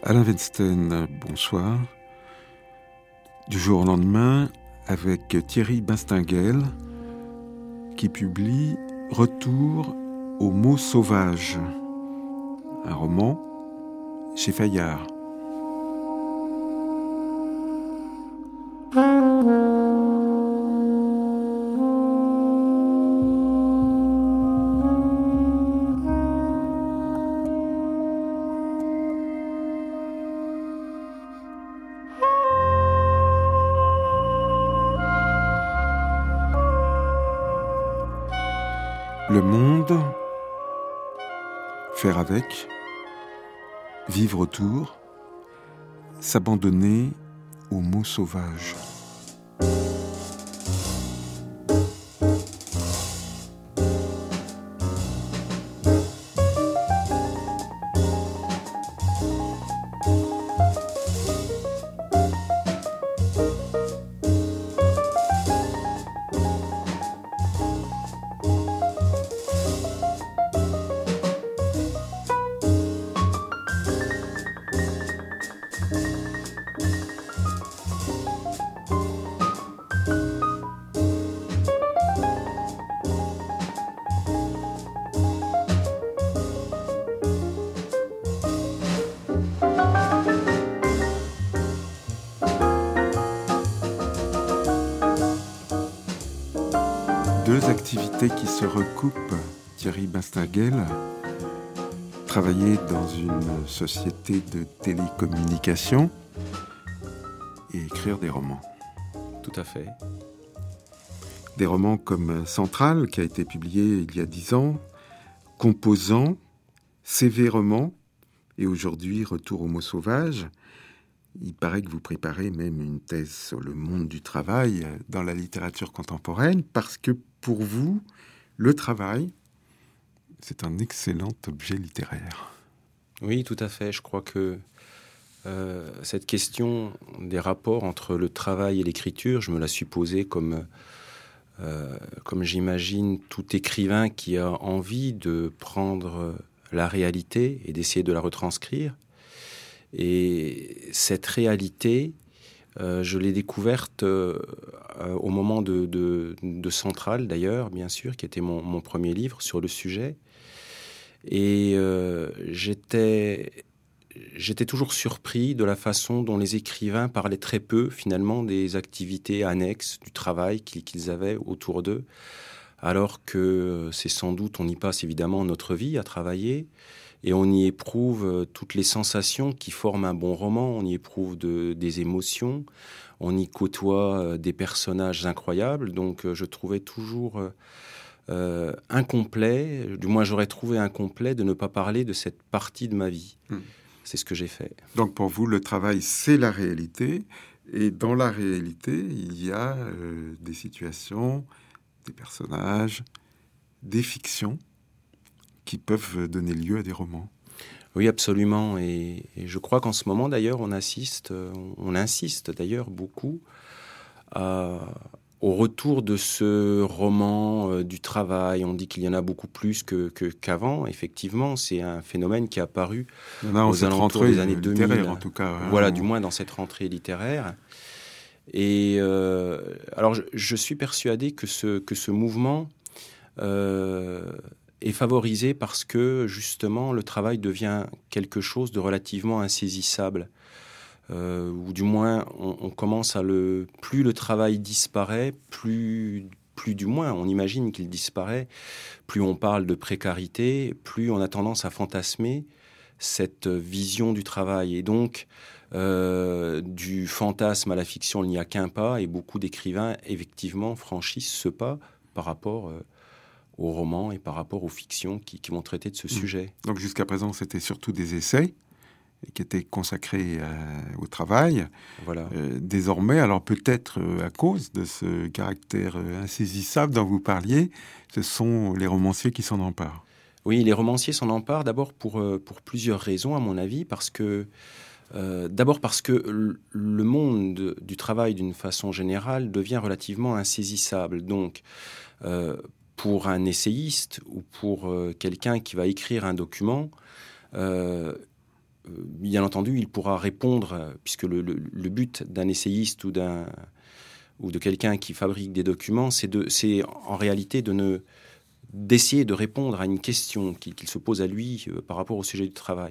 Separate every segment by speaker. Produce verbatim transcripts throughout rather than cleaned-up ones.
Speaker 1: Alain Weinstein, bonsoir. Du jour au lendemain, avec Thierry Bastinguel, qui publie Retour aux mots sauvages, un roman chez Fayard. Le monde, faire avec, vivre autour, s'abandonner aux mots sauvages. Deux activités qui se recoupent. Thierry Bastinguel, travailler dans une société de télécommunications et écrire des romans.
Speaker 2: Tout à fait.
Speaker 1: Des romans comme Centrale, qui a été publié il y a dix ans, Composant, Sévèrement, et aujourd'hui Retour aux mots sauvages. Il paraît que vous préparez même une thèse sur le monde du travail dans la littérature contemporaine, parce que pour vous, le travail, c'est un excellent objet littéraire.
Speaker 2: Oui, tout à fait. Je crois que euh, cette question des rapports entre le travail et l'écriture, je me la suis posée comme, euh, comme j'imagine tout écrivain qui a envie de prendre la réalité et d'essayer de la retranscrire. Et cette réalité, euh, je l'ai découverte euh, au moment de, de, de Centrale, d'ailleurs, bien sûr, qui était mon, mon premier livre sur le sujet. Et euh, j'étais, j'étais toujours surpris de la façon dont les écrivains parlaient très peu, finalement, des activités annexes du travail qu'ils, qu'ils avaient autour d'eux, alors que c'est sans doute, on y passe évidemment notre vie à travailler, et on y éprouve toutes les sensations qui forment un bon roman, on y éprouve de, des émotions, on y côtoie des personnages incroyables, donc je trouvais toujours euh, incomplet, du moins j'aurais trouvé incomplet de ne pas parler de cette partie de ma vie. Mmh. C'est ce que j'ai fait.
Speaker 1: Donc pour vous, le travail, c'est la réalité, et dans la réalité, il y a euh, des situations, des personnages, des fictions, qui peuvent donner lieu à des romans.
Speaker 2: Oui, absolument. Et, et je crois qu'en ce moment, d'ailleurs, on assiste, on insiste d'ailleurs beaucoup à, au retour de ce roman euh, du travail. On dit qu'il y en a beaucoup plus que, que, qu'avant. Effectivement, c'est un phénomène qui est apparu aux alentours des années deux mille.
Speaker 1: En tout cas, hein.
Speaker 2: Voilà, du moins dans cette rentrée littéraire. Et euh, alors, je, je suis persuadé que ce, que ce mouvement euh, est favorisé parce que, justement, le travail devient quelque chose de relativement insaisissable. Euh, ou du moins, on, on commence à le... Plus le travail disparaît, plus, plus du moins, on imagine qu'il disparaît, plus on parle de précarité, plus on a tendance à fantasmer cette vision du travail. Et donc, euh, du fantasme à la fiction, il n'y a qu'un pas, et beaucoup d'écrivains, effectivement, franchissent ce pas par rapport... Euh, aux romans et par rapport aux fictions qui, qui vont traiter de ce mmh. sujet.
Speaker 1: Donc jusqu'à présent, c'était surtout des essais qui étaient consacrés euh, au travail.
Speaker 2: Voilà.
Speaker 1: Euh, désormais, alors peut-être euh, à cause de ce caractère euh, insaisissable dont vous parliez, ce sont les romanciers qui s'en emparent.
Speaker 2: Oui, les romanciers s'en emparent d'abord pour, euh, pour plusieurs raisons, à mon avis, parce que Euh, d'abord parce que le monde du travail, d'une façon générale, devient relativement insaisissable. Donc, euh, pour un essayiste ou pour euh, quelqu'un qui va écrire un document, euh, bien entendu, il pourra répondre, puisque le, le, le but d'un essayiste ou, d'un, ou de quelqu'un qui fabrique des documents, c'est, de, c'est en réalité de ne, d'essayer de répondre à une question qu'il, qu'il se pose à lui euh, par rapport au sujet du travail.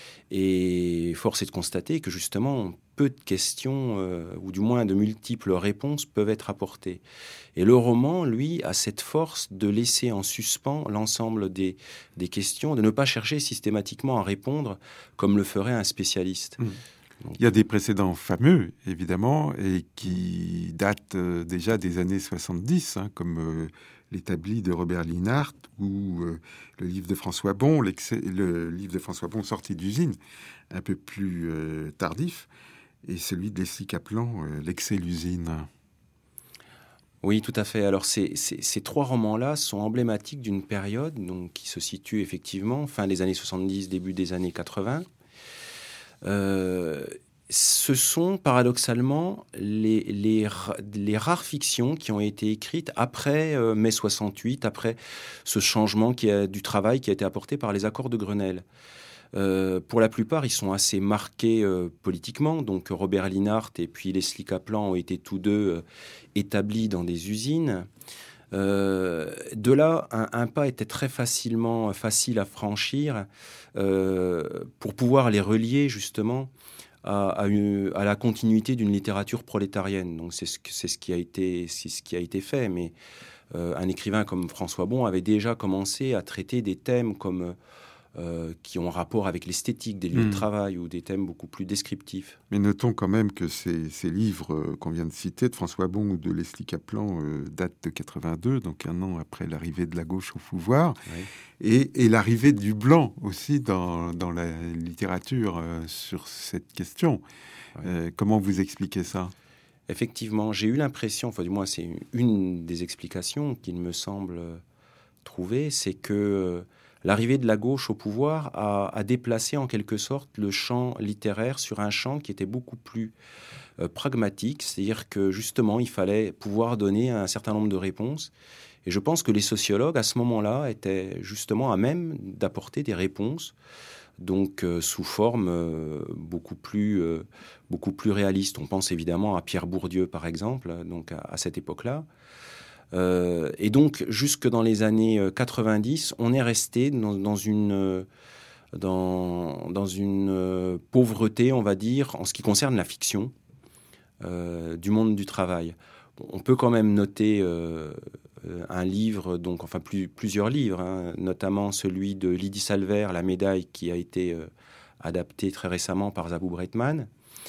Speaker 2: Et force est de constater que justement, peu de questions, euh, ou du moins de multiples réponses, peuvent être apportées. Et le roman, lui, a cette force de laisser en suspens l'ensemble des, des questions, de ne pas chercher systématiquement à répondre comme le ferait un spécialiste.
Speaker 1: Mmh.
Speaker 2: Donc,
Speaker 1: il y a des précédents fameux, évidemment, et qui datent euh, déjà des années soixante-dix, hein, comme euh, l'établi de Robert Linhart ou euh, le livre de François Bon, le livre de François Bon sorti d'usine, un peu plus euh, tardif, et celui de Leslie Kaplan, euh, L'excès l'usine.
Speaker 2: Oui, tout à fait. Alors, ces, ces, ces trois romans-là sont emblématiques d'une période donc, qui se situe effectivement fin des années soixante-dix, début des années quatre-vingts. Euh, ce sont paradoxalement les, les, les rares fictions qui ont été écrites après euh, mai soixante-huit, après ce changement qui a, du travail qui a été apporté par les accords de Grenelle. Euh, pour la plupart, ils sont assez marqués euh, politiquement. Donc Robert Linhart et puis Leslie Kaplan ont été tous deux euh, établis dans des usines. Euh, de là, un, un pas était très facilement facile à franchir euh, pour pouvoir les relier justement à, à, une, à la continuité d'une littérature prolétarienne. Donc c'est ce, c'est ce qui a été, c'est ce qui a été fait. Mais euh, un écrivain comme François Bon avait déjà commencé à traiter des thèmes comme Euh, qui ont rapport avec l'esthétique des lieux mmh. de travail ou des thèmes beaucoup plus descriptifs.
Speaker 1: Mais notons quand même que ces, ces livres euh, qu'on vient de citer, de François Bon ou de Leslie Kaplan, euh, datent de quatre-vingt-deux, donc un an après l'arrivée de la gauche au pouvoir, oui. et, et l'arrivée du blanc aussi dans, dans la littérature euh, sur cette question. Oui. Euh, comment vous expliquez ça ?
Speaker 2: Effectivement, j'ai eu l'impression, enfin du moins c'est une des explications qu'il me semble trouver, c'est que l'arrivée de la gauche au pouvoir a, a déplacé en quelque sorte le champ littéraire sur un champ qui était beaucoup plus euh, pragmatique, c'est-à-dire que justement il fallait pouvoir donner un certain nombre de réponses. Et je pense que les sociologues à ce moment-là étaient justement à même d'apporter des réponses, donc euh, sous forme euh, beaucoup plus euh, beaucoup plus réaliste. On pense évidemment à Pierre Bourdieu par exemple, donc à, à cette époque-là. Euh, et donc, jusque dans les années quatre-vingt-dix, on est resté dans, dans une, dans, dans une pauvreté, on va dire, en ce qui concerne la fiction euh, du monde du travail. Bon, on peut quand même noter euh, un livre, donc, enfin plus, plusieurs livres, hein, notamment celui de Lydie Salver, La médaille, qui a été euh, adapté très récemment par Zabou Breitman.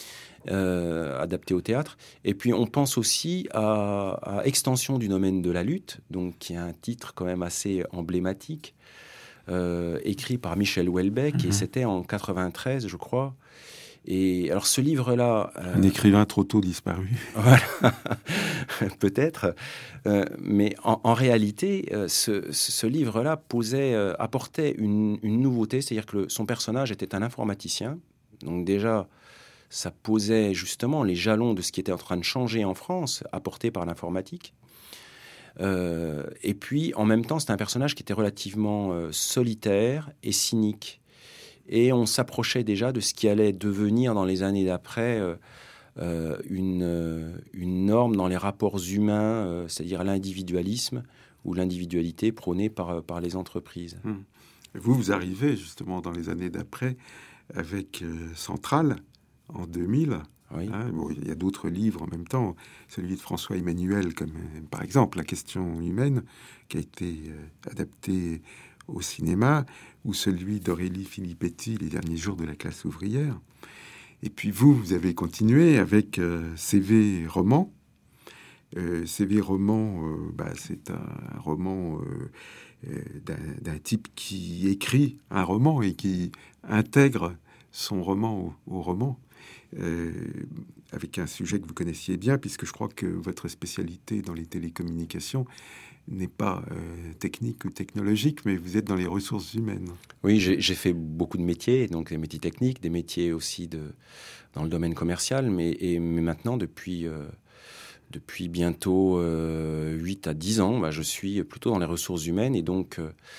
Speaker 2: Euh, adapté au théâtre. Et puis on pense aussi à, à Extension du domaine de la lutte, donc qui est un titre quand même assez emblématique, euh, écrit par Michel Houellebecq, mmh. et c'était en quatre-vingt-treize, je crois. Et alors ce livre-là...
Speaker 1: Euh, un écrivain trop tôt disparu.
Speaker 2: Voilà, peut-être. Euh, mais en, en réalité, euh, ce, ce livre-là posait, euh, apportait une, une nouveauté, c'est-à-dire que le, son personnage était un informaticien. Donc déjà... ça posait justement les jalons de ce qui était en train de changer en France, apporté par l'informatique. Euh, et puis, en même temps, c'était un personnage qui était relativement euh, solitaire et cynique. Et on s'approchait déjà de ce qui allait devenir dans les années d'après euh, euh, une, euh, une norme dans les rapports humains, euh, c'est-à-dire l'individualisme ou l'individualité prônée par, par les entreprises.
Speaker 1: Hum. Vous, vous arrivez justement dans les années d'après avec euh, Centrale, en deux mille, oui. hein, bon, il y a d'autres livres en même temps, celui de François Emmanuel, comme euh, par exemple La question humaine, qui a été euh, adapté au cinéma, ou celui d'Aurélie Filippetti, Les derniers jours de la classe ouvrière. Et puis vous, vous avez continué avec euh, C V Roman. Euh, C V Roman, euh, bah, c'est un, un roman euh, euh, d'un, d'un type qui écrit un roman et qui intègre son roman au, au roman. Euh, avec un sujet que vous connaissiez bien, puisque je crois que votre spécialité dans les télécommunications n'est pas euh, technique ou technologique, mais vous êtes dans les ressources humaines.
Speaker 2: Oui, j'ai, j'ai fait beaucoup de métiers, donc des métiers techniques, des métiers aussi de, dans le domaine commercial, mais, et, mais maintenant, depuis, euh, depuis bientôt euh, huit à dix ans, bah, je suis plutôt dans les ressources humaines, et donc... Euh,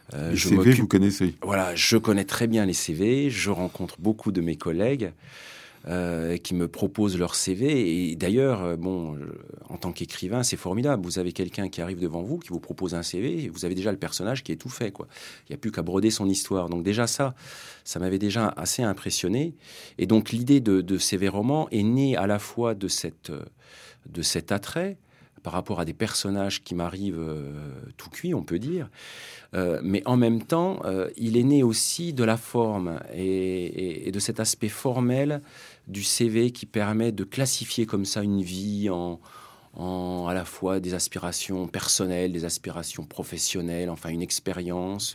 Speaker 2: Euh,
Speaker 1: les
Speaker 2: je
Speaker 1: C V,
Speaker 2: m'occupe...
Speaker 1: vous connaissez?
Speaker 2: Voilà, je connais très bien les C V, je rencontre beaucoup de mes collègues euh, qui me proposent leur C V. Et d'ailleurs, euh, bon, je, en tant qu'écrivain, c'est formidable. Vous avez quelqu'un qui arrive devant vous, qui vous propose un C V, et vous avez déjà le personnage qui est tout fait, quoi. Il n'y a plus qu'à broder son histoire. Donc déjà ça, ça m'avait déjà assez impressionné. Et donc l'idée de, de C V roman est née à la fois de, cette, de cet attrait par rapport à des personnages qui m'arrivent euh, tout cuits, on peut dire. Euh, mais en même temps, euh, il est né aussi de la forme et, et, et de cet aspect formel du C V qui permet de classifier comme ça une vie en, en à la fois des aspirations personnelles, des aspirations professionnelles, enfin une expérience,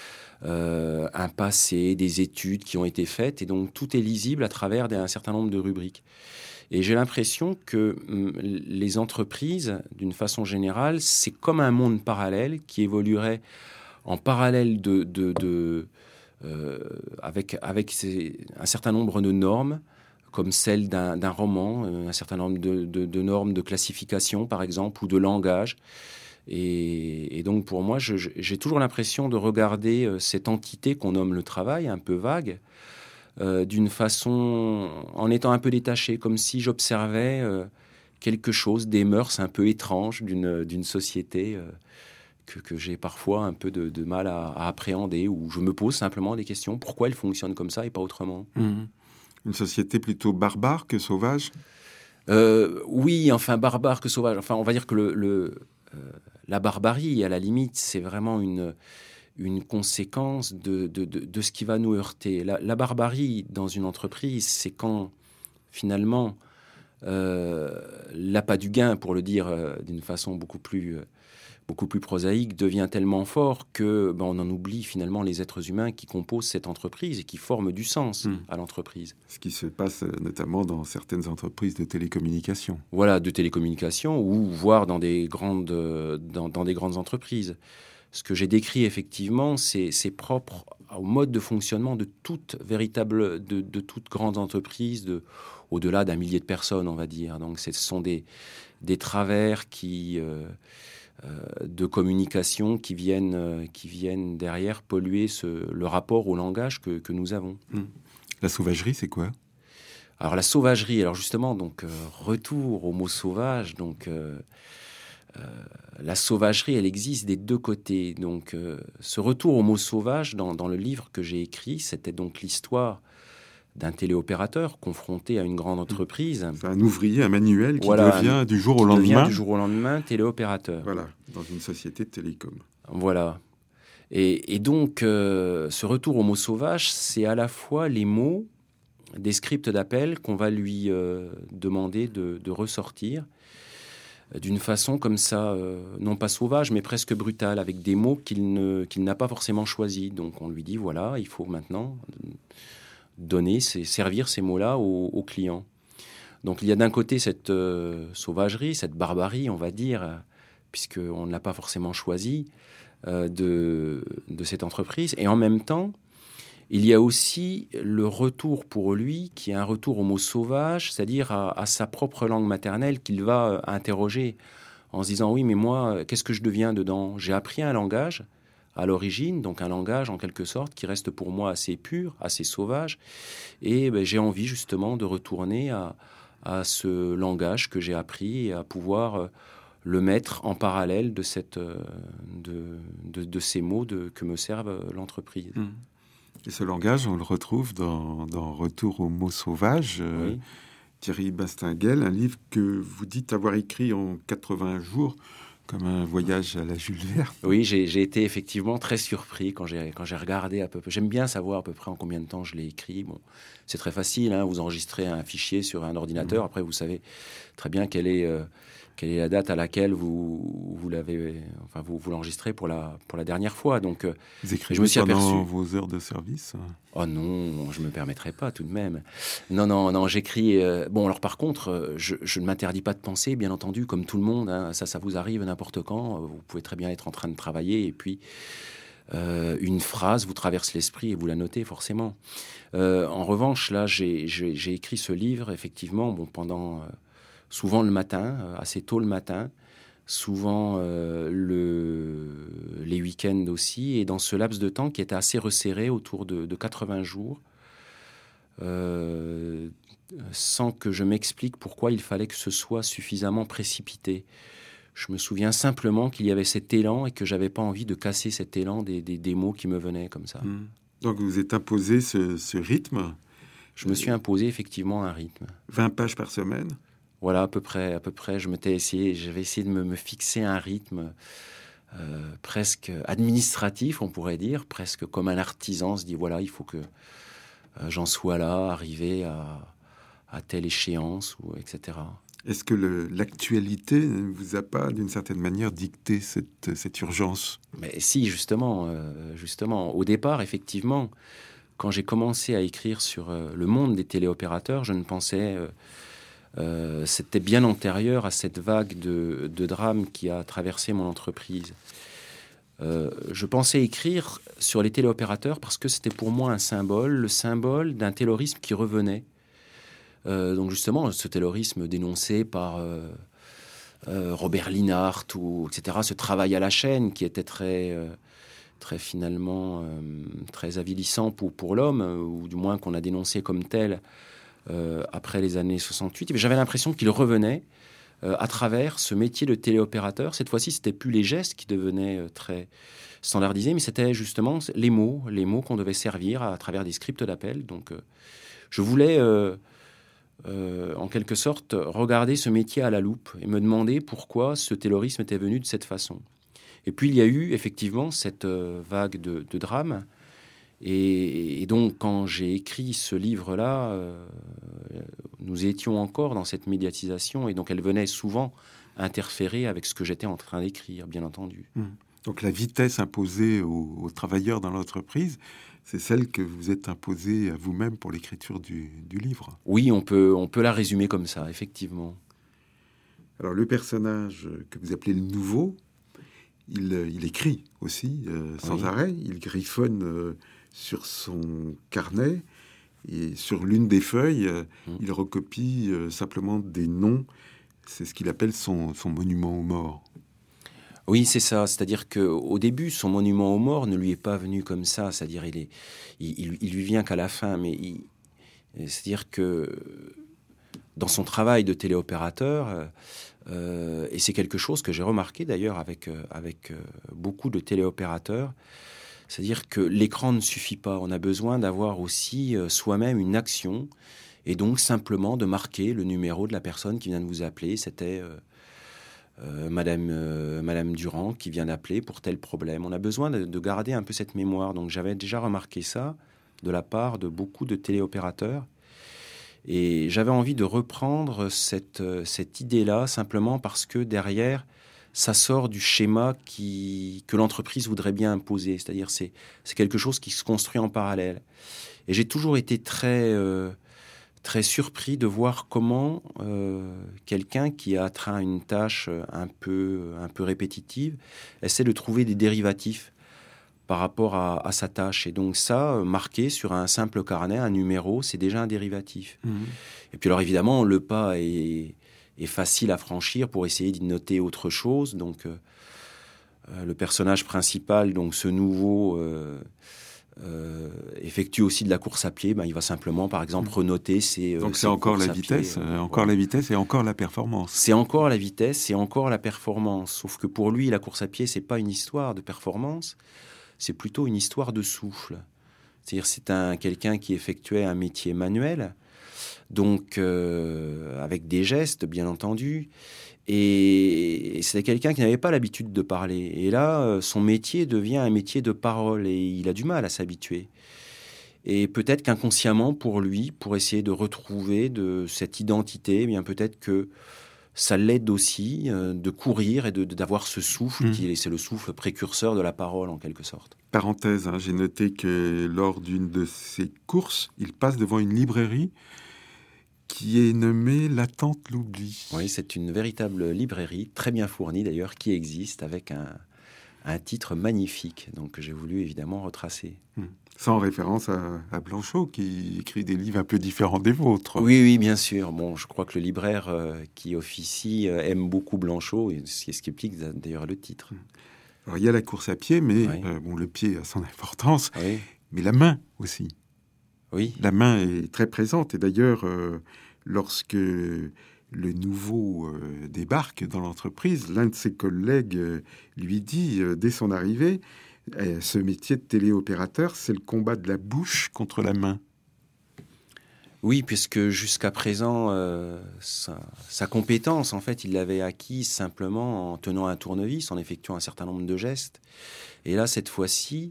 Speaker 2: euh, un passé, des études qui ont été faites. Et donc tout est lisible à travers des, un certain nombre de rubriques. Et j'ai l'impression que hum, les entreprises, d'une façon générale, c'est comme un monde parallèle qui évoluerait en parallèle de, de, de, euh, avec, avec ces, un certain nombre de normes, comme celle d'un, d'un roman, un certain nombre de, de, de normes de classification, par exemple, ou de langage. Et, et donc, pour moi, je, j'ai toujours l'impression de regarder cette entité qu'on nomme le travail, un peu vague, euh, d'une façon, en étant un peu détaché, comme si j'observais euh, quelque chose, des mœurs un peu étranges d'une, d'une société euh, que, que j'ai parfois un peu de, de mal à, à appréhender, où je me pose simplement des questions. Pourquoi elle fonctionne comme ça et pas autrement ?
Speaker 1: Mmh. Une société plutôt barbare que sauvage ?
Speaker 2: euh, Oui, enfin, barbare que sauvage. Enfin, on va dire que le, le, euh, la barbarie, à la limite, c'est vraiment une, une conséquence de, de, de, de ce qui va nous heurter. La, la barbarie dans une entreprise, c'est quand, finalement, euh, l'appât du gain, pour le dire euh, d'une façon beaucoup plus... Euh, beaucoup plus prosaïque, devient tellement fort que ben, on en oublie finalement les êtres humains qui composent cette entreprise et qui forment du sens mmh. à l'entreprise.
Speaker 1: Ce qui se passe notamment dans certaines entreprises de télécommunications.
Speaker 2: Voilà, de télécommunications ou voire dans des grandes, dans, dans des grandes entreprises. Ce que j'ai décrit effectivement, c'est, c'est propre au mode de fonctionnement de toute véritable, de, de toute grande entreprise, de, au-delà d'un millier de personnes, on va dire. Donc, ce sont des, des travers qui... Euh, de communication qui viennent, euh, qui viennent derrière polluer ce, le rapport au langage que, que nous avons.
Speaker 1: Mmh. La sauvagerie, c'est quoi ?
Speaker 2: Alors la sauvagerie, alors justement, donc euh, retour au mot sauvage. Donc euh, euh, la sauvagerie, elle existe des deux côtés. Donc euh, ce retour au mot sauvage, dans, dans le livre que j'ai écrit, c'était donc l'histoire d'un téléopérateur confronté à une grande entreprise.
Speaker 1: C'est un ouvrier, un manuel qui
Speaker 2: voilà,
Speaker 1: devient
Speaker 2: un,
Speaker 1: du jour au
Speaker 2: qui
Speaker 1: lendemain.
Speaker 2: devient du jour au lendemain téléopérateur.
Speaker 1: Voilà, dans une société de télécom.
Speaker 2: Voilà. Et, et donc, euh, ce retour au mot sauvage, c'est à la fois les mots des scripts d'appel qu'on va lui euh, demander de, de ressortir euh, d'une façon comme ça, euh, non pas sauvage, mais presque brutale, avec des mots qu'il, ne, qu'il n'a pas forcément choisis. Donc, on lui dit, voilà, il faut maintenant donner, ces, servir ces mots-là aux, aux clients. Donc, il y a d'un côté cette euh, sauvagerie, cette barbarie, on va dire, euh, puisqu'on ne l'a pas forcément choisi, euh, de, de cette entreprise. Et en même temps, il y a aussi le retour pour lui, qui est un retour au mot sauvage, c'est-à-dire à, à sa propre langue maternelle qu'il va euh, interroger en se disant, oui, mais moi, qu'est-ce que je deviens dedans ? J'ai appris un langage à l'origine, donc un langage en quelque sorte qui reste pour moi assez pur, assez sauvage, et ben, j'ai envie justement de retourner à, à ce langage que j'ai appris et à pouvoir euh, le mettre en parallèle de, cette, euh, de, de, de ces mots de, que me serve l'entreprise.
Speaker 1: Mmh. Et ce langage, on le retrouve dans, dans Retour au mot sauvage, euh,
Speaker 2: oui.
Speaker 1: Thierry Bastinguel, un livre que vous dites avoir écrit en quatre-vingts jours, comme un voyage à la Jules Verne.
Speaker 2: Oui, j'ai, j'ai été effectivement très surpris quand j'ai, quand j'ai regardé à peu près. J'aime bien savoir à peu près en combien de temps je l'ai écrit. Bon, c'est très facile, hein, vous enregistrez un fichier sur un ordinateur, mmh. après vous savez très bien quelle est, euh, quelle est la date à laquelle vous, vous l'avez, enfin vous, vous l'enregistrez pour la, pour la dernière fois. Donc,
Speaker 1: vous écrivez
Speaker 2: je me suis
Speaker 1: pendant
Speaker 2: aperçu.
Speaker 1: vos heures de service ?
Speaker 2: Oh non, je me permettrai pas tout de même. Non, non, non, j'écris... Euh, bon, alors par contre, je, je ne m'interdis pas de penser, bien entendu, comme tout le monde. Hein, ça, ça vous arrive n'importe quand. Vous pouvez très bien être en train de travailler et puis euh, une phrase vous traverse l'esprit et vous la notez forcément. Euh, en revanche, là, j'ai, j'ai, j'ai écrit ce livre, effectivement, bon, pendant... Euh, souvent le matin, euh, assez tôt le matin, souvent euh, le, les week-ends aussi, et dans ce laps de temps qui était assez resserré, autour de, de quatre-vingts jours, euh, sans que je m'explique pourquoi il fallait que ce soit suffisamment précipité. Je me souviens simplement qu'il y avait cet élan et que j'avais pas envie de casser cet élan des, des, des mots qui me venaient comme ça.
Speaker 1: Mmh. Donc vous êtes imposé ce, ce rythme.
Speaker 2: Je me suis imposé effectivement un rythme.
Speaker 1: vingt pages par semaine.
Speaker 2: Voilà, à peu près, à peu près. Je m'étais essayé, j'avais essayé de me, me fixer un rythme euh, presque administratif, on pourrait dire, presque comme un artisan se dit voilà, il faut que euh, j'en sois là, arrivé à, à telle échéance, ou et cetera.
Speaker 1: Est-ce que le, l'actualité ne vous a pas, d'une certaine manière, dicté cette, cette urgence ?
Speaker 2: Mais si, justement, euh, justement, au départ, effectivement, quand j'ai commencé à écrire sur euh, le monde des téléopérateurs, je ne pensais euh, Euh, c'était bien antérieur à cette vague de, de drames qui a traversé mon entreprise. Euh, je pensais écrire sur les téléopérateurs parce que c'était pour moi un symbole, le symbole d'un taylorisme qui revenait. Euh, donc justement, ce taylorisme dénoncé par euh, euh, Robert Linhart, ou, et cetera, ce travail à la chaîne qui était très, euh, très finalement euh, très avilissant pour, pour l'homme, ou du moins qu'on a dénoncé comme tel. Euh, après les années soixante-huit, mais j'avais l'impression qu'il revenait euh, à travers ce métier de téléopérateur. Cette fois-ci, c'était plus les gestes qui devenaient euh, très standardisés, mais c'était justement les mots, les mots qu'on devait servir à, à travers des scripts d'appel. Donc, euh, je voulais, euh, euh, en quelque sorte, regarder ce métier à la loupe et me demander pourquoi ce taylorisme était venu de cette façon. Et puis, il y a eu effectivement cette euh, vague de, de drames. Et, et donc, quand j'ai écrit ce livre-là, euh, nous étions encore dans cette médiatisation, et donc elle venait souvent interférer avec ce que j'étais en train d'écrire, bien entendu.
Speaker 1: Mmh. Donc la vitesse imposée aux, aux travailleurs dans l'entreprise, c'est celle que vous êtes imposée à vous-même pour l'écriture du, du livre.
Speaker 2: Oui, on peut, on peut la résumer comme ça, effectivement.
Speaker 1: Alors le personnage que vous appelez le nouveau, il, il écrit aussi euh, sans oui. arrêt, il griffonne... Euh, sur son carnet, et sur l'une des feuilles, euh, mmh. il recopie euh, simplement des noms. C'est ce qu'il appelle son, son monument aux morts.
Speaker 2: Oui, c'est ça. C'est-à-dire qu'au début, son monument aux morts ne lui est pas venu comme ça. C'est-à-dire il est, il, il, il lui vient qu'à la fin. Mais il, c'est-à-dire que dans son travail de téléopérateur, euh, et c'est quelque chose que j'ai remarqué d'ailleurs avec, avec beaucoup de téléopérateurs, c'est-à-dire que l'écran ne suffit pas. On a besoin d'avoir aussi euh, soi-même une action, et donc simplement de marquer le numéro de la personne qui vient de vous appeler. C'était euh, euh, Madame, euh, Madame Durand qui vient d'appeler pour tel problème. On a besoin de, de garder un peu cette mémoire. Donc j'avais déjà remarqué ça de la part de beaucoup de téléopérateurs. Et j'avais envie de reprendre cette, cette idée-là simplement parce que derrière... ça sort du schéma qui, que l'entreprise voudrait bien imposer. C'est-à-dire c'est c'est quelque chose qui se construit en parallèle. Et j'ai toujours été très, euh, très surpris de voir comment euh, quelqu'un qui a atteint une tâche un peu, un peu répétitive essaie de trouver des dérivatifs par rapport à, à sa tâche. Et donc ça, marqué sur un simple carnet, un numéro, c'est déjà un dérivatif. Mmh. Et puis alors évidemment, le pas est... est facile à franchir pour essayer d'y noter autre chose. Donc, euh, euh, le personnage principal, donc ce nouveau, euh, euh, effectue aussi de la course à pied. Ben, il va simplement, par exemple, renoter ses.
Speaker 1: Donc,
Speaker 2: ses
Speaker 1: c'est encore la vitesse, euh, encore voilà. la vitesse et encore la performance.
Speaker 2: C'est encore la vitesse, c'est encore la performance. Sauf que pour lui, la course à pied, c'est pas une histoire de performance, c'est plutôt une histoire de souffle. C'est-à-dire, c'est un quelqu'un qui effectuait un métier manuel. Donc, euh, avec des gestes, bien entendu. Et, et c'était quelqu'un qui n'avait pas l'habitude de parler. Et là, euh, son métier devient un métier de parole et il a du mal à s'habituer. Et peut-être qu'inconsciemment, pour lui, pour essayer de retrouver de cette identité, eh bien peut-être que ça l'aide aussi euh, de courir et de, de, d'avoir ce souffle, mmh. qui est, c'est le souffle précurseur de la parole, en quelque sorte.
Speaker 1: Parenthèse, hein, j'ai noté que lors d'une de ses courses, il passe devant une librairie qui est nommée La Tante l'Oubli.
Speaker 2: Oui, c'est une véritable librairie, très bien fournie d'ailleurs, qui existe avec un, un titre magnifique, donc que j'ai voulu évidemment retracer.
Speaker 1: Mmh. Sans référence à, à Blanchot, qui écrit des livres un peu différents des vôtres.
Speaker 2: Oui, oui, bien sûr. Bon, je crois que le libraire euh, qui officie euh, aime beaucoup Blanchot, et c'est ce qui explique d'ailleurs le titre.
Speaker 1: Alors, il y a la course à pied, mais
Speaker 2: oui.
Speaker 1: euh, bon, le pied a son importance,
Speaker 2: oui.
Speaker 1: mais la main aussi.
Speaker 2: Oui.
Speaker 1: La main est très présente, et d'ailleurs, euh, lorsque le nouveau euh, débarque dans l'entreprise, l'un de ses collègues euh, lui dit, euh, dès son arrivée, euh, ce métier de téléopérateur, c'est le combat de la bouche contre la main.
Speaker 2: Oui, puisque jusqu'à présent, euh, sa, sa compétence, en fait, il l'avait acquise simplement en tenant un tournevis, en effectuant un certain nombre de gestes. Et là, cette fois-ci,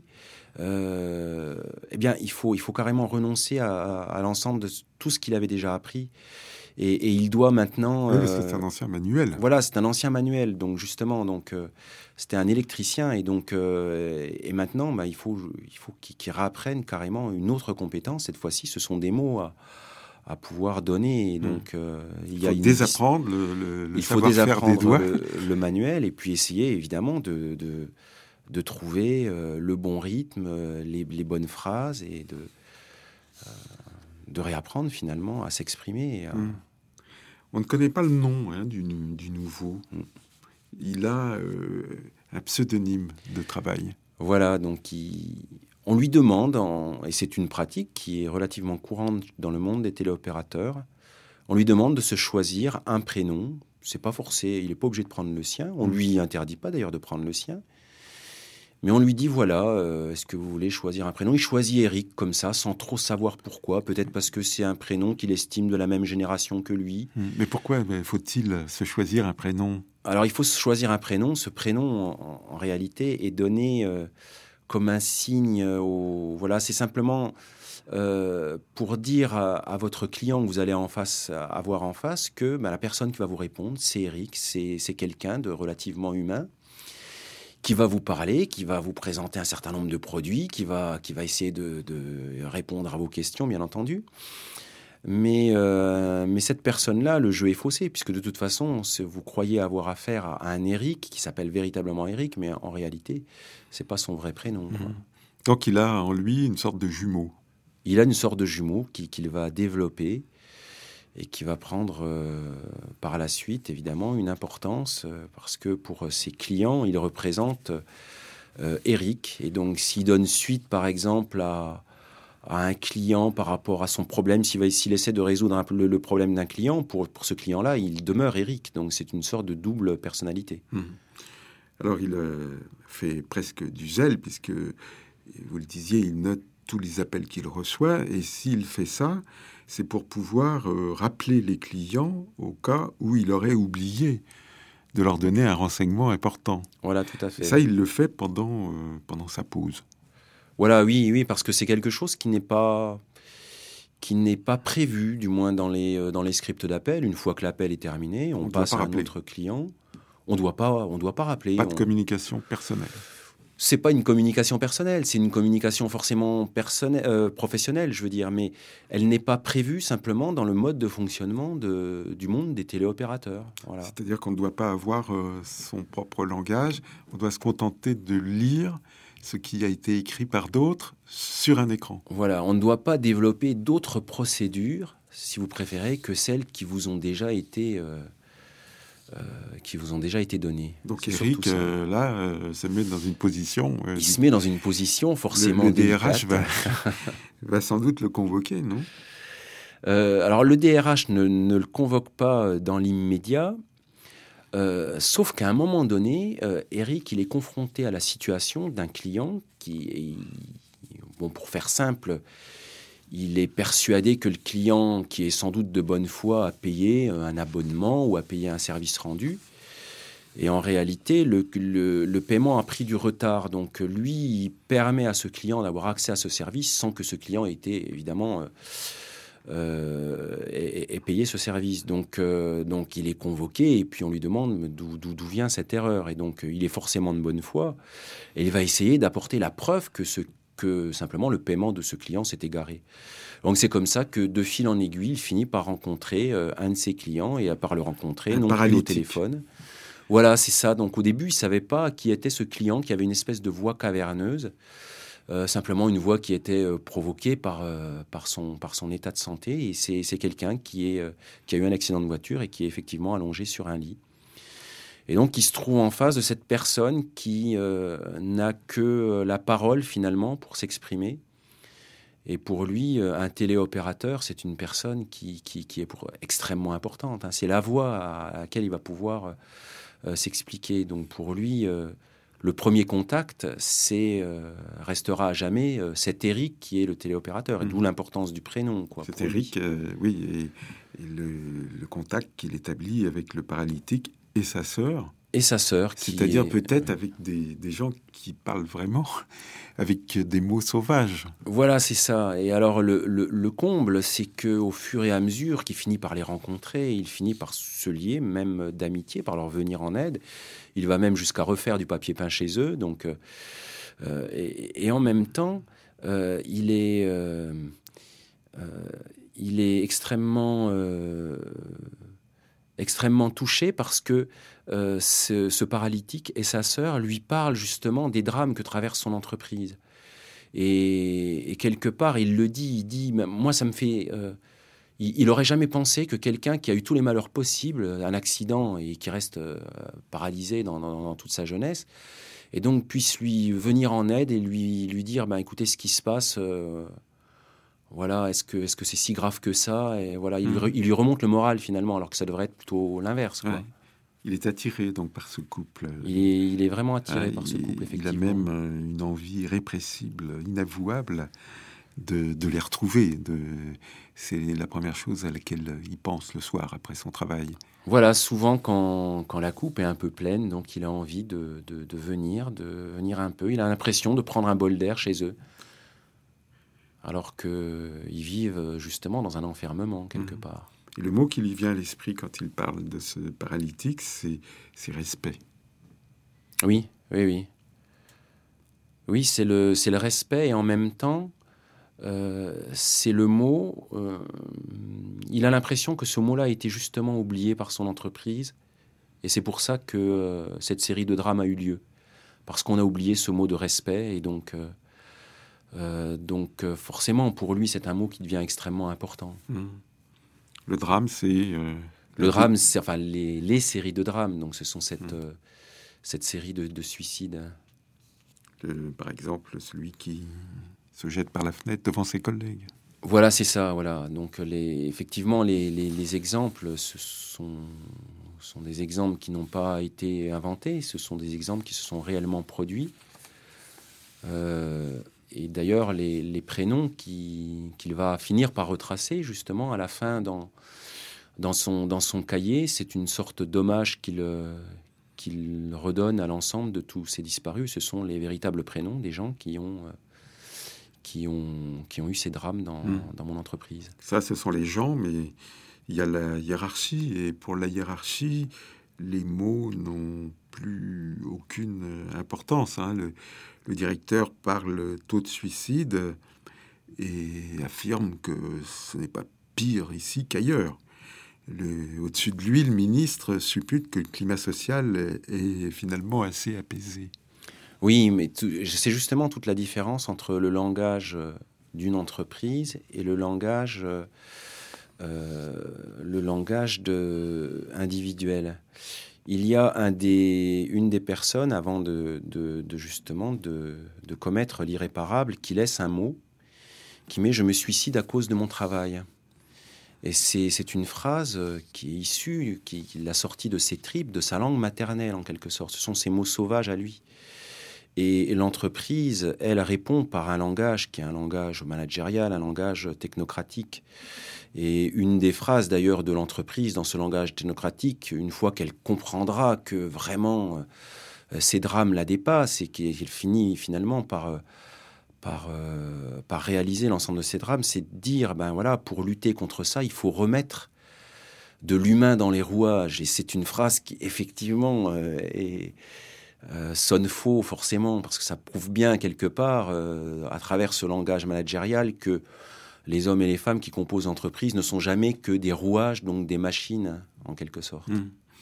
Speaker 2: euh, eh bien, il faut, il faut carrément renoncer à, à, à l'ensemble de tout ce qu'il avait déjà appris. Et, et il doit maintenant...
Speaker 1: Oui, parce que c'est un ancien manuel.
Speaker 2: Voilà, c'est un ancien manuel. Donc, justement, donc, euh, c'était un électricien. Et donc, euh, et maintenant, bah, il faut, il faut qu'il, qu'il réapprenne carrément une autre compétence. Cette fois-ci, ce sont des mots à, à pouvoir donner. Et donc, euh, il,
Speaker 1: il
Speaker 2: y a
Speaker 1: faut
Speaker 2: une
Speaker 1: désapprendre le, le, le
Speaker 2: il faut
Speaker 1: savoir-faire des doigts.
Speaker 2: Le, le manuel et puis essayer, évidemment, de... de de trouver euh, le bon rythme, euh, les, les bonnes phrases et de, euh, de réapprendre finalement à s'exprimer. À...
Speaker 1: Mmh. On ne connaît pas le nom hein, du, du nouveau. Mmh. Il a euh, un pseudonyme de travail.
Speaker 2: Voilà, donc il... on lui demande, en... et c'est une pratique qui est relativement courante dans le monde des téléopérateurs, on lui demande de se choisir un prénom. C'est pas forcé, il n'est pas obligé de prendre le sien. On ne lui interdit pas d'ailleurs de prendre le sien. Mais on lui dit, voilà, euh, est-ce que vous voulez choisir un prénom ? Il choisit Eric comme ça, sans trop savoir pourquoi. Peut-être parce que c'est un prénom qu'il estime de la même génération que lui.
Speaker 1: Mais pourquoi faut-il se choisir un prénom ?
Speaker 2: Alors, il faut se choisir un prénom. Ce prénom, en, en réalité, est donné euh, comme un signe. Au... Voilà, c'est simplement euh, pour dire à, à votre client que vous allez en face, avoir en face que bah, la personne qui va vous répondre, c'est Eric, c'est, c'est quelqu'un de relativement humain, qui va vous parler, qui va vous présenter un certain nombre de produits, qui va, qui va essayer de, de répondre à vos questions, bien entendu. Mais, euh, mais cette personne-là, le jeu est faussé, puisque de toute façon, vous croyez avoir affaire à un Eric qui s'appelle véritablement Eric, mais en réalité, c'est pas son vrai prénom.
Speaker 1: Mmh. Donc il a en lui une sorte de jumeau.
Speaker 2: Il a une sorte de jumeau qui, qu'il va développer et qui va prendre euh, par la suite, évidemment, une importance, euh, parce que pour ses clients, il représente euh, Eric. Et donc, s'il donne suite, par exemple, à, à un client par rapport à son problème, s'il, va, s'il essaie de résoudre un, le, le problème d'un client, pour, pour ce client-là, il demeure Eric. Donc, c'est une sorte de double personnalité.
Speaker 1: Mmh. Alors, il euh, fait presque du zèle, puisque, vous le disiez, il note tous les appels qu'il reçoit, et s'il fait ça, c'est pour pouvoir euh, rappeler les clients au cas où il aurait oublié de leur donner un renseignement important.
Speaker 2: Voilà, tout à fait.
Speaker 1: Ça, il le fait pendant, euh, pendant sa pause.
Speaker 2: Voilà, oui, oui, parce que c'est quelque chose qui n'est pas, qui n'est pas prévu, du moins dans les, dans les scripts d'appel. Une fois que l'appel est terminé, on, on passe à un autre client. On doit pas, on doit pas rappeler.
Speaker 1: Pas de
Speaker 2: on...
Speaker 1: communication personnelle.
Speaker 2: C'est pas une communication personnelle, c'est une communication forcément personnelle, euh, professionnelle, je veux dire, mais elle n'est pas prévue simplement dans le mode de fonctionnement de, du monde des téléopérateurs. Voilà.
Speaker 1: C'est-à-dire qu'on ne doit pas avoir euh, son propre langage, on doit se contenter de lire ce qui a été écrit par d'autres sur un écran.
Speaker 2: Voilà, on ne doit pas développer d'autres procédures, si vous préférez, que celles qui vous ont déjà été... Euh, Euh, qui vous ont déjà été donnés.
Speaker 1: Donc c'est Eric, euh, là, euh, se met dans une position... Euh,
Speaker 2: il se met dans une position forcément
Speaker 1: le, le
Speaker 2: délicate.
Speaker 1: D R H va, va sans doute le convoquer, non
Speaker 2: euh, Alors le D R H ne, ne le convoque pas dans l'immédiat, euh, sauf qu'à un moment donné, euh, Eric, il est confronté à la situation d'un client qui, est, bon, pour faire simple, il est persuadé que le client, qui est sans doute de bonne foi, a payé un abonnement ou a payé un service rendu. Et en réalité, le, le, le paiement a pris du retard. Donc lui, il permet à ce client d'avoir accès à ce service sans que ce client ait été, évidemment, euh, euh, ait, ait payé ce service. Donc, euh, donc il est convoqué et puis on lui demande d'où, d'où, d'où vient cette erreur. Et donc il est forcément de bonne foi. Et il va essayer d'apporter la preuve que ce que simplement le paiement de ce client s'est égaré. Donc c'est comme ça que de fil en aiguille, il finit par rencontrer euh, un de ses clients et à par le rencontrer,
Speaker 1: un
Speaker 2: non plus au téléphone. Voilà, c'est ça. Donc au début, il ne savait pas qui était ce client qui avait une espèce de voix caverneuse, euh, simplement une voix qui était euh, provoquée par, euh, par, son, par son état de santé. Et c'est, c'est quelqu'un qui, est, euh, qui a eu un accident de voiture et qui est effectivement allongé sur un lit. Et donc, il se trouve en face de cette personne qui euh, n'a que la parole, finalement, pour s'exprimer. Et pour lui, un téléopérateur, c'est une personne qui, qui, qui est pour, extrêmement importante. Hein. C'est la voix à, à laquelle il va pouvoir euh, s'expliquer. Donc, pour lui, euh, le premier contact, c'est, euh, restera à jamais euh, cet Eric qui est le téléopérateur. Et mmh. D'où l'importance du prénom. Quoi,
Speaker 1: cet Eric, euh, oui, et, et le, le contact qu'il établit avec le paralytique et sa sœur.
Speaker 2: Et sa sœur.
Speaker 1: C'est-à-dire
Speaker 2: est...
Speaker 1: peut-être avec des, des gens qui parlent vraiment avec des mots sauvages.
Speaker 2: Voilà, c'est ça. Et alors, le, le, le comble, c'est qu'au fur et à mesure qu'il finit par les rencontrer, il finit par se lier, même d'amitié, par leur venir en aide. Il va même jusqu'à refaire du papier peint chez eux. Donc, euh, et, et en même temps, euh, il est... Euh, euh, il est extrêmement... Euh, extrêmement touché parce que euh, ce, ce paralytique et sa sœur lui parlent justement des drames que traverse son entreprise. Et, et quelque part, il le dit, il dit, moi ça me fait... Euh, il, il aurait jamais pensé que quelqu'un qui a eu tous les malheurs possibles, un accident et qui reste euh, paralysé dans, dans, dans toute sa jeunesse, et donc puisse lui venir en aide et lui, lui dire, ben, écoutez, ce qui se passe... Euh, Voilà, est-ce que, est-ce que c'est si grave que ça? Et voilà, il, mmh. il lui remonte le moral finalement, alors que ça devrait être plutôt l'inverse. Quoi.
Speaker 1: Ouais. Il est attiré donc par ce couple.
Speaker 2: Il est, il est vraiment attiré ah, par
Speaker 1: il,
Speaker 2: ce couple, effectivement.
Speaker 1: Il a même une envie irrépressible, inavouable de, de les retrouver. De, c'est la première chose à laquelle il pense le soir après son travail.
Speaker 2: Voilà, souvent quand, quand la coupe est un peu pleine, donc il a envie de, de, de venir, de venir un peu. Il a l'impression de prendre un bol d'air chez eux. Alors qu'ils vivent justement dans un enfermement, quelque mmh. part.
Speaker 1: Et le mot qui lui vient à l'esprit quand il parle de ce paralytique, c'est, c'est respect.
Speaker 2: Oui, oui, oui. Oui, c'est le, c'est le respect, et en même temps, euh, c'est le mot... Euh, il a l'impression que ce mot-là a été justement oublié par son entreprise, et c'est pour ça que euh, cette série de drames a eu lieu. Parce qu'on a oublié ce mot de respect, et donc... Euh, Euh, donc euh, forcément, pour lui, c'est un mot qui devient extrêmement important.
Speaker 1: Mmh. Le drame, c'est... Euh,
Speaker 2: le drame, c'est enfin les, les séries de drames. Donc ce sont cette, mmh. euh, cette série de, de suicides.
Speaker 1: Le, par exemple, celui qui se jette par la fenêtre devant ses collègues.
Speaker 2: Voilà, c'est ça. Voilà. Donc les, effectivement, les, les, les exemples, ce sont, sont des exemples qui n'ont pas été inventés. Ce sont des exemples qui se sont réellement produits. Euh, Et d'ailleurs, les, les prénoms qui, qu'il va finir par retracer, justement, à la fin, dans, dans, son, dans son cahier, c'est une sorte d'hommage qu'il, qu'il redonne à l'ensemble de tous ces disparus. Ce sont les véritables prénoms des gens qui ont, qui ont, qui ont eu ces drames dans, mmh. dans mon entreprise.
Speaker 1: Ça, ce sont les gens, mais il y a la hiérarchie. Et pour la hiérarchie, les mots n'ont plus aucune importance. Hein. Le, le directeur parle taux de suicide et affirme que ce n'est pas pire ici qu'ailleurs. Le, au-dessus de lui, le ministre suppute que le climat social est, est finalement assez apaisé.
Speaker 2: Oui, mais tout, c'est justement toute la différence entre le langage d'une entreprise et le langage, euh, le langage de, individuel. Il y a un des, une des personnes, avant de, de, de justement de, de commettre l'irréparable, qui laisse un mot, qui met « je me suicide à cause de mon travail ». Et c'est, c'est une phrase qui est issue, qui, qui l'a sortie de ses tripes, de sa langue maternelle en quelque sorte. Ce sont ses mots sauvages à lui. Et, et l'entreprise, elle, répond par un langage qui est un langage managérial, un langage technocratique. Et une des phrases d'ailleurs de l'entreprise dans ce langage technocratique, une fois qu'elle comprendra que vraiment euh, ces drames la dépassent et qu'elle finit finalement par... Euh, Par, euh, par réaliser l'ensemble de ces drames, c'est de dire, ben voilà, pour lutter contre ça, il faut remettre de l'humain dans les rouages. Et c'est une phrase qui, effectivement, euh, est, euh, sonne faux, forcément, parce que ça prouve bien, quelque part, euh, à travers ce langage managérial, que les hommes et les femmes qui composent l'entreprise ne sont jamais que des rouages, donc des machines, en quelque sorte.
Speaker 1: Mmh.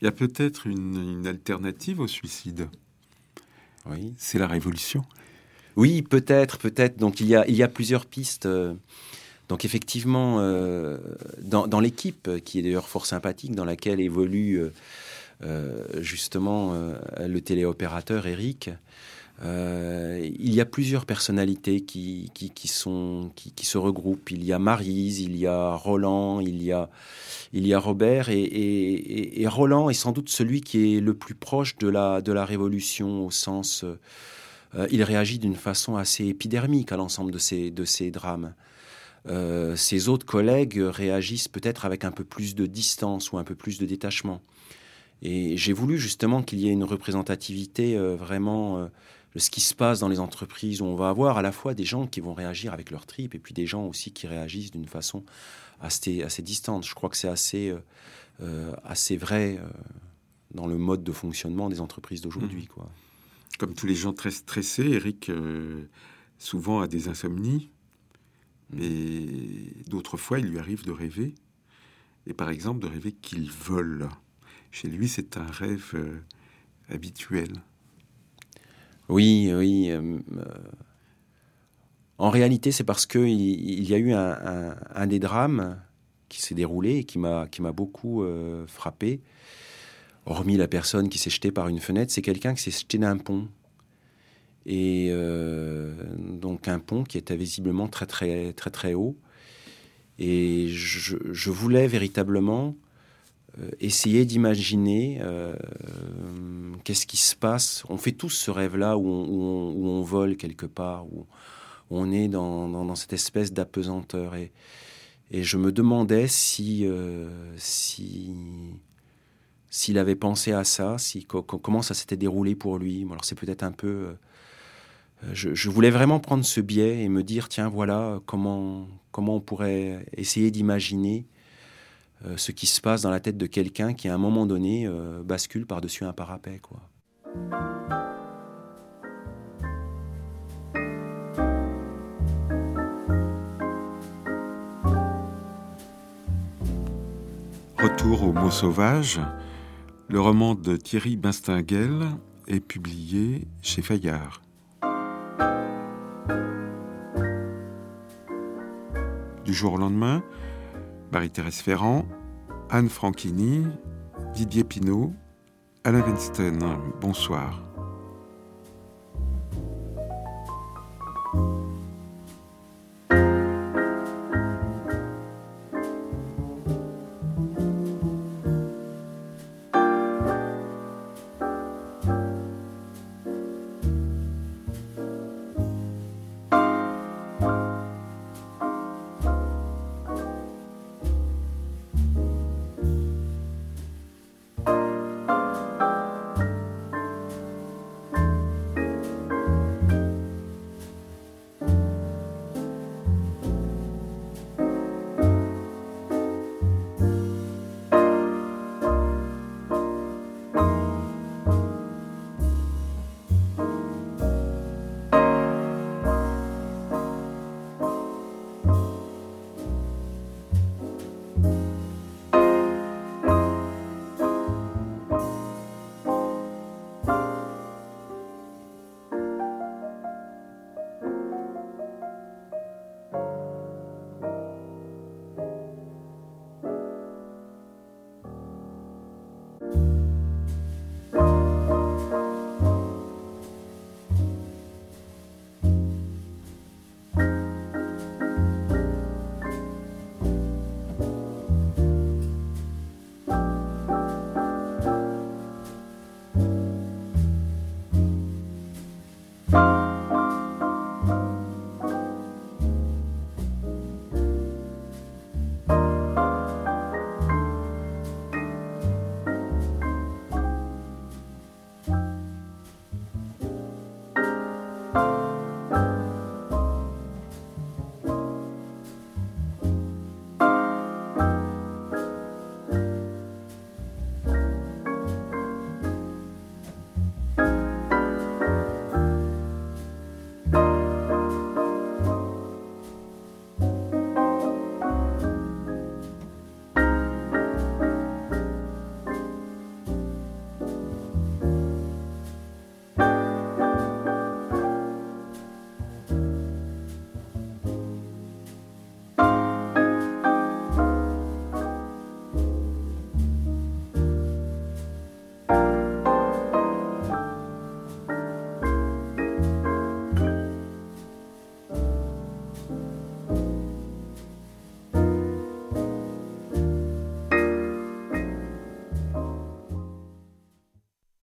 Speaker 1: Il y a peut-être une, une alternative au suicide.
Speaker 2: Oui.
Speaker 1: C'est la révolution.
Speaker 2: Oui, peut-être, peut-être. Donc il y a, il y a plusieurs pistes. Donc effectivement, euh, dans, dans l'équipe, qui est d'ailleurs fort sympathique, dans laquelle évolue euh, justement euh, le téléopérateur Eric, euh, il y a plusieurs personnalités qui, qui, qui, sont, qui, qui se regroupent. Il y a Maryse, il y a Roland, il y a, il y a Robert. Et, et, et Roland est sans doute celui qui est le plus proche de la, de la révolution au sens... Euh, il réagit d'une façon assez épidermique à l'ensemble de ces, de ces drames. Euh, ses autres collègues réagissent peut-être avec un peu plus de distance ou un peu plus de détachement. Et j'ai voulu justement qu'il y ait une représentativité euh, vraiment euh, de ce qui se passe dans les entreprises, où on va avoir à la fois des gens qui vont réagir avec leur tripes et puis des gens aussi qui réagissent d'une façon assez, assez distante. Je crois que c'est assez, euh, euh, assez vrai euh, dans le mode de fonctionnement des entreprises d'aujourd'hui, quoi.
Speaker 1: Comme tous les gens très stressés, Eric euh, souvent a des insomnies. Mais d'autres fois, il lui arrive de rêver. Et par exemple, de rêver qu'il vole. Chez lui, c'est un rêve euh, habituel.
Speaker 2: Oui, oui. Euh, euh, en réalité, c'est parce qu'il il y a eu un, un, un des drames qui s'est déroulé et qui m'a, qui m'a beaucoup euh, frappé. Hormis la personne qui s'est jetée par une fenêtre, c'est quelqu'un qui s'est jeté d'un pont. Et euh, donc un pont qui était visiblement très très très très haut. Et je, je voulais véritablement euh, essayer d'imaginer euh, qu'est-ce qui se passe. On fait tous ce rêve-là où on, où on, où on vole quelque part, où, où on est dans, dans, dans cette espèce d'apesanteur. Et, et je me demandais si, euh, si, s'il avait pensé à ça, si, co- comment ça s'était déroulé pour lui. Alors c'est peut-être un peu... Euh, Je, je voulais vraiment prendre ce biais et me dire, tiens, voilà, comment, comment on pourrait essayer d'imaginer euh, ce qui se passe dans la tête de quelqu'un qui, à un moment donné, euh, bascule par-dessus un parapet, quoi.
Speaker 1: Retour aux mots sauvages. Le roman de Thierry Bastinguel est publié chez Fayard. Du jour au lendemain, Marie-Thérèse Ferrand, Anne Franchini, Didier Pinault, Alain Weinstein. Bonsoir.